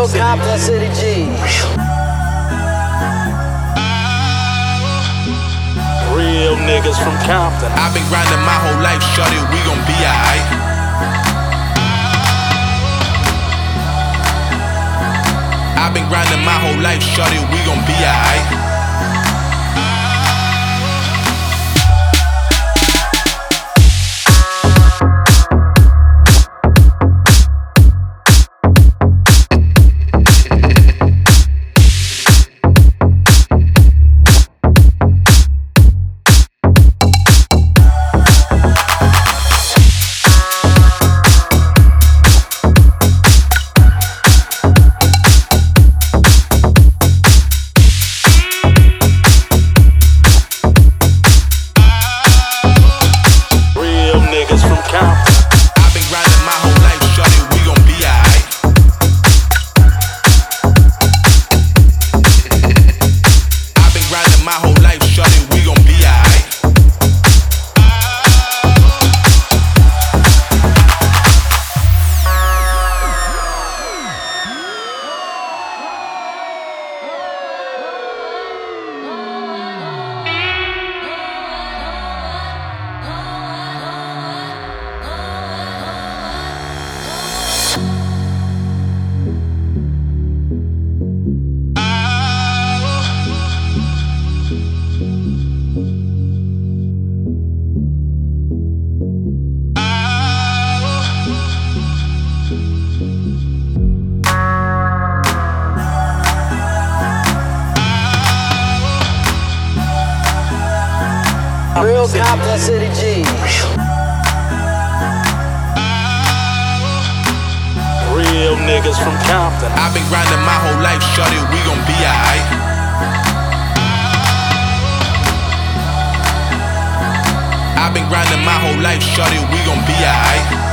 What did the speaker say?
Real Compton City G. Real niggas from Compton. I've been grinding my whole life, shorty, we gon' be alright. I've been grinding my whole life, shorty, we gon' be alright. Real Compton City G. Real niggas from Compton. I've been grinding my whole life, shorty, we gon' be alright. I've been grinding my whole life, shorty, we gon' be alright.